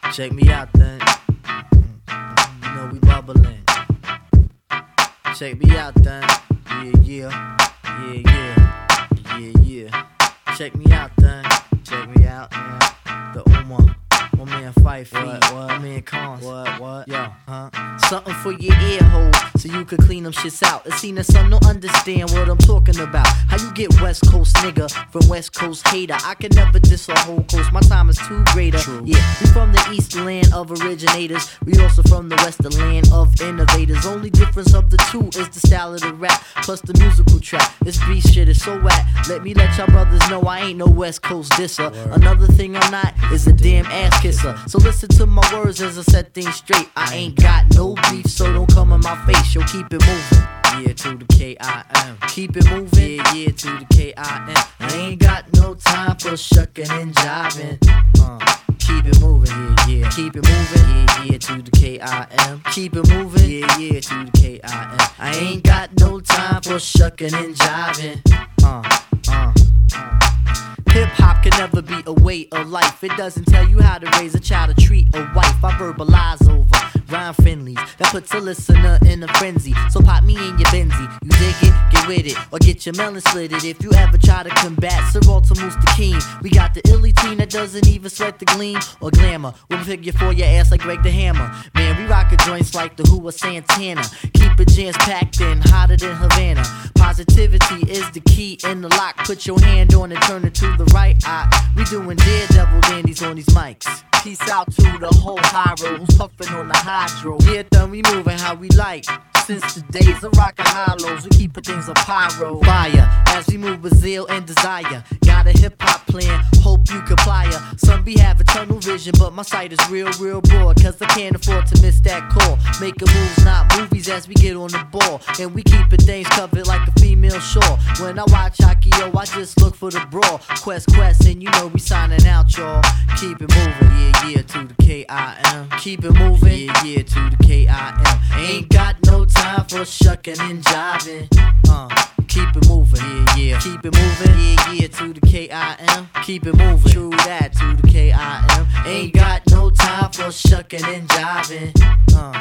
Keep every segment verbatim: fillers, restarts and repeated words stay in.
Check me out then. You know we bubbling. Check me out then. Yeah, yeah. Yeah, yeah. Yeah, yeah. Check me out then. Check me out, yeah. The Uma. My man Fife, what, what? My man Cons, what, what? Yo, huh? Something for your ear holes, so you could clean them shits out. It seen that some don't understand what I'm talking about. How you get West Coast nigga from West Coast hater? I can never diss a whole coast, my time is too greater. True. Yeah, we from the East land of originators. We also from the West, the land of innovators. Only difference of the two is the style of the rap, plus the musical track. This beat shit is so whack. Let me let y'all brothers know I ain't no West Coast disser. Word. Another thing I'm not is a damn ass kisser. So listen to my words as I set things straight. I ain't got no beef, so don't come in my face. Yo, keep it moving. Yeah, to the K I M. Keep it moving. Yeah, yeah, to the K I M. I ain't got no time for shucking and jiving. Uh, keep it moving. Yeah, yeah. Keep it moving. Yeah, yeah, to the K I M. Keep it moving. Yeah, yeah, to the K I M. I ain't got no time for shucking and jiving. Uh, uh, uh. Hip-hop can never be a way of life. It doesn't tell you how to raise a child or treat a wife. I verbalize over rhyme friendlies that puts a listener in a frenzy. So pop me in your Benzie. You dig it? Get with it. Or get your melon slitted. If you ever try to combat Sir Baltimore's the king. We got the illy team that doesn't even sweat the gleam or glamour. We'll figure for your ass like Greg the Hammer. Man, we rockin' joints like the Who or Santana. Keep it jams packed in, hotter than Havana. Positivity is the key in the lock. Put your hand on it, turn it to the right eye. We doing daredevil dandies on these mics. Peace out to the whole high road who's puffin' on the hydro. Yeah, then we moving how we like. Since the days of rockin' hollows, we keepin' things a pyro. Fire, as we move with zeal and desire. Got a hip-hop plan, hope you comply. Some be having tunnel vision, but my sight is real, real broad. Cause I can't afford to miss that call. Making moves, not movies, as we get on the ball. And we keepin' things covered like a female shore. When I watch hockey, yo, I just look for the brawl. Quest, quest, and you know we signing out, y'all. Keep it moving, yeah, yeah, to the K I M. Keep it moving, yeah, yeah, to the K I M. Ain't got no time for shucking and jiving. Uh, keep it moving, yeah, yeah. Keep it moving, yeah, yeah, to the K I M. Keep it moving, true that, to the K I M. Ain't got no time for shucking and jiving. Uh,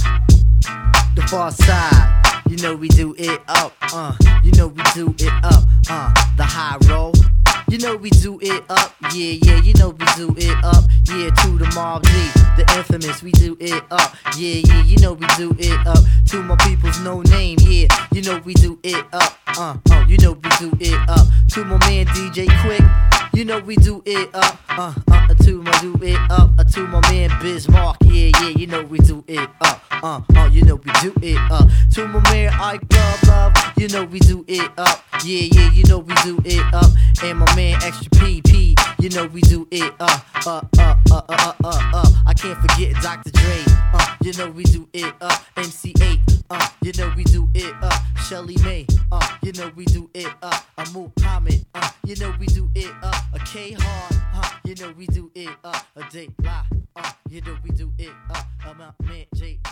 the far side, you know we do it up. Uh, you know we do it up. Uh, the high roll. You know we do it up, yeah, yeah, you know we do it up, yeah, to the Mob Deep, the infamous, we do it up, yeah, yeah, you know we do it up, to my people's no name, yeah, you know we do it up, uh, uh, you know we do it up, to my man D J Quick, you know we do it up, uh, uh, to my do it up, uh, to my man Bismarck, yeah, yeah, you know we do it up, uh, uh, you know we do it up, to my man Ike Love Love, you know we do it up, yeah, yeah, you know we do it up, and my man Extra P P, you know we do it up, uh, uh, uh, uh, uh, uh, uh, I can't forget Doctor Dre, uh, you know we do it up, M C eight, uh, you know we do it up, Shelly May, uh, you know we do it up, a Muhammad, uh, you know we do it up, a K Hard, uh, you know we do it up, a Day Lie, uh, you know we do it up, a my man J.